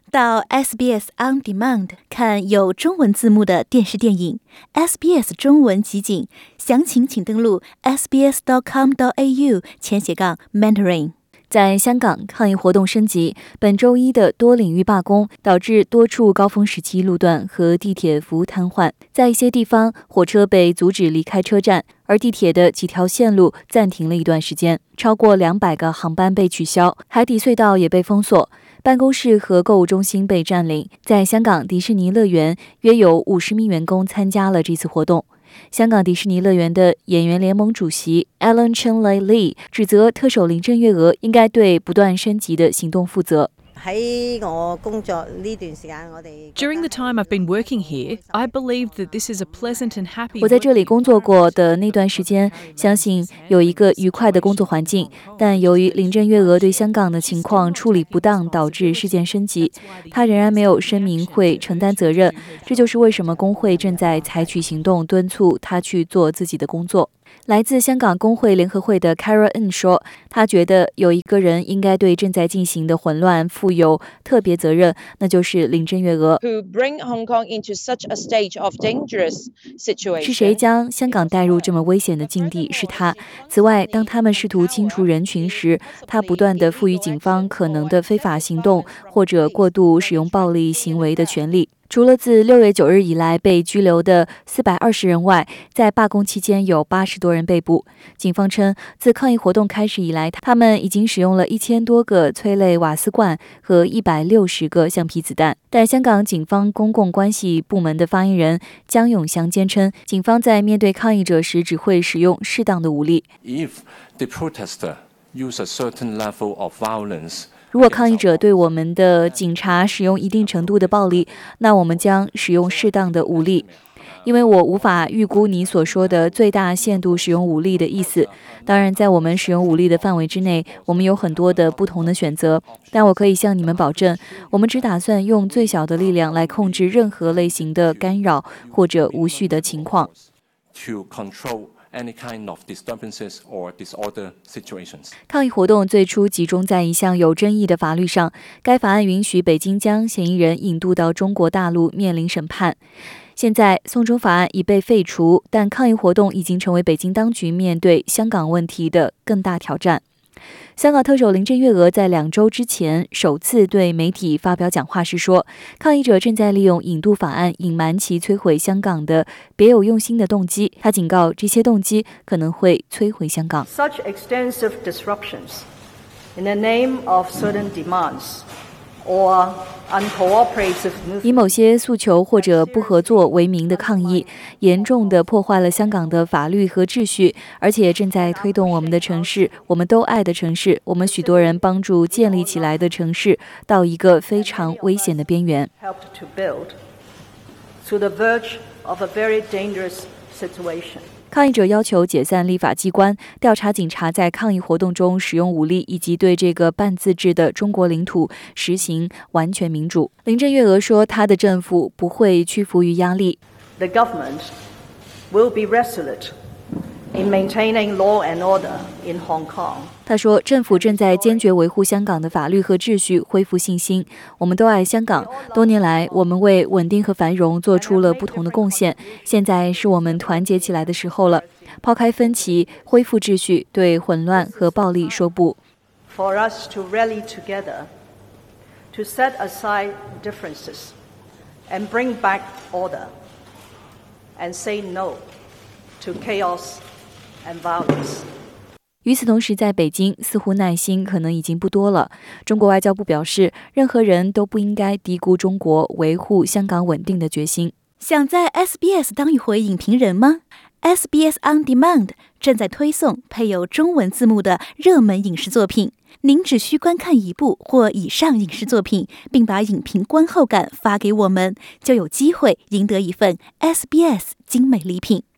到 SBS On Demand 看有中文字幕的电视电影 SBS 中文集锦，详情请登录 sbs.com.au/Mandarin。在香港，抗议活动升级，本周一的多领域罢工导致多处高峰时期路段和地铁服务瘫痪，在一些地方火车被阻止离开车站，而地铁的几条线路暂停了一段时间，超过200个航班被取消，海底隧道也被封锁，办公室和购物中心被占领。在香港迪士尼乐园，约有50名员工参加了这次活动。香港迪士尼乐园的演员联盟主席 Alan Chenley Lee 指责特首林郑月娥应该对不断升级的行动负责。 During the time I've been working here, I believe that this is a pleasant and happy. 我在这里工作过的那段时间，相信有一个愉快的工作环境，但由于林郑月娥对香港的情况处理不当，导致事件升级，她仍然没有声明会承担责任。这就是为什么工会正在采取行动，敦促她去做自己的工作。来自香港工会联合会的 Kara N 说，他觉得有一个人应该对正在进行的混乱负有特别责任，那就是林郑月娥。是谁将香港带入这么危险的境地？是他。此外，当他们试图清除人群时，他不断地赋予警方可能的非法行动或者过度使用暴力行为的权利。除了自6月9日以来被拘留的420人外，在罢工期间有80多人被捕。警方称，自抗议活动开始以来，他们已经使用了1000多个催泪瓦斯罐和160个橡皮子弹。但香港警方公共关系部门的发言人江永祥坚称，警方在面对抗议者时只会使用适当的武力。如果抗议者对我们的警察使用一定程度的暴力，那我们将使用适当的武力。因为我无法预估你所说的最大限度使用武力的意思。当然，在我们使用武力的范围之内，我们有很多的不同的选择。但我可以向你们保证，我们只打算用最小的力量来控制任何类型的干扰或者无序的情况。抗议活动最初集中在一项有争议的法律上，该法案允许北京将嫌疑人引渡到中国大陆面临审判。现在，送中法案已被废除，但抗议活动已经成为北京当局面对香港问题的更大挑战。香港特首林郑月娥在2周之前首次对媒体发表讲话时说，抗议者正在利用引渡法案隐瞒其摧毁香港的别有用心的动机。他警告，这些动机可能会摧毁香港。 Such extensive disruptions in the name of certain demands or uncooperative movements 以某些诉求或者不合作为名的抗议，严重地破坏了香港的法律和秩序，而且正在推动我们的城市，我们都爱的城市，我们许多人帮助建立起来的城市，到一个非常危险的边缘。抗议者要求解散立法机关，调查警察在抗议活动中使用武力，以及对这个半自治的中国领土实行完全民主。林郑月娥说，她的政府不会屈服于压力。 The government will be resolute in maintaining law and order in Hong Kong. 他说，政府正在坚决维护香港的法律和秩序，恢复信心。我们都爱香港，多年来我们为稳定和繁荣做出了不同的贡献，现在是我们团结起来的时候了，抛开分歧，恢复秩序，对混乱和暴力说不。 For us to rally together, to set aside differences, and bring back order, and say no to chaos and violence. 与此同时，在北京似乎耐心可能已经不多了。中国外交部表示，任何人都不应该低估中国维护香港稳定的决心。想在 SBS 当一回影评人吗？ SBS On Demand 正在推送配有中文字幕的热门影视作品。您只需观看一部或以上影视作品，并把影评观后感发给我们，就有机会赢得一份 SBS 精美礼品。